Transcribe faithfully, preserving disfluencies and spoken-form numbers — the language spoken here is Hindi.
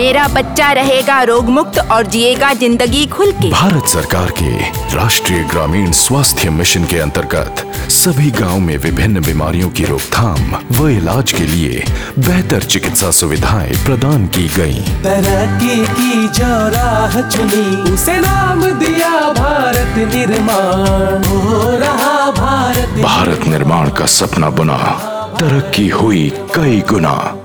मेरा बच्चा रहेगा रोग मुक्त और जिएगा जिंदगी खुल के। भारत सरकार के राष्ट्रीय ग्रामीण स्वास्थ्य मिशन के अंतर्गत सभी गांव में विभिन्न बीमारियों की रोकथाम व इलाज के लिए बेहतर चिकित्सा सुविधाएं प्रदान की गयी। तरक्की की जो राह चुनी, उसे नाम दिया भारत निर्माण। हो रहा भारत भारत निर्माण का सपना बुना, तरक्की हुई कई गुना।